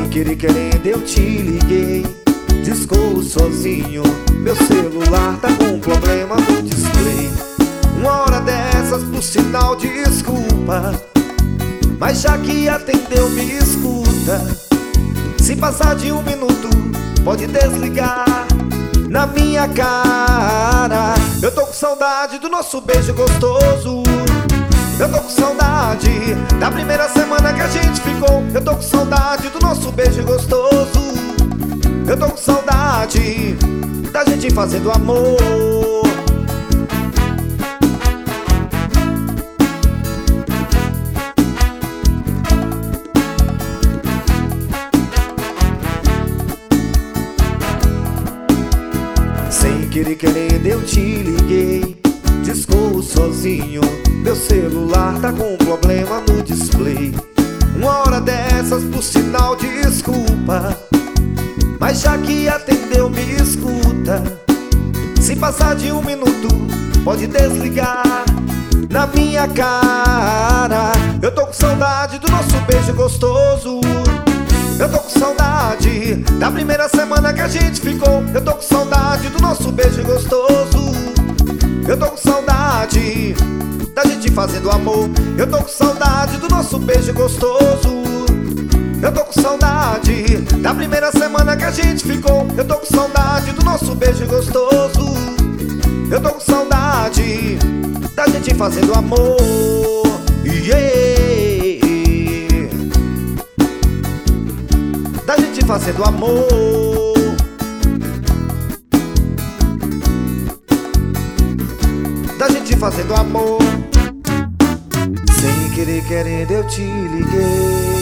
querer querendo eu te liguei. Discou sozinho, meu celular tá com problema no display. Uma hora dessas por sinal, desculpa, mas já que atendeu me escuta. Se passar de 1 minuto, pode desligar na minha cara. Eu tô com saudade do nosso beijo gostoso. Eu tô com saudade da primeira semana que a gente ficou. Eu tô com saudade do nosso beijo gostoso. Eu tô com saudade da gente fazendo amor. Sem querer querendo eu te liguei. Discou sozinho, meu celular tá com problema no display. Uma hora dessas por sinal, desculpa, mas já que atendeu me escuta. Se passar de 1 minuto, pode desligar na minha cara. Eu tô com saudade do nosso beijo gostoso. Eu tô com saudade da primeira semana que a gente ficou. Eu tô com saudade do nosso beijo gostoso. Eu tô com saudade da gente fazendo amor. Eu tô com saudade do nosso beijo gostoso. Eu tô com saudade da primeira semana que a gente ficou. Eu tô com saudade do nosso beijo gostoso. Eu tô com saudade da gente fazendo amor. Yeah. Da gente fazendo amor. Da gente fazendo amor. Sem querer querendo eu te liguei.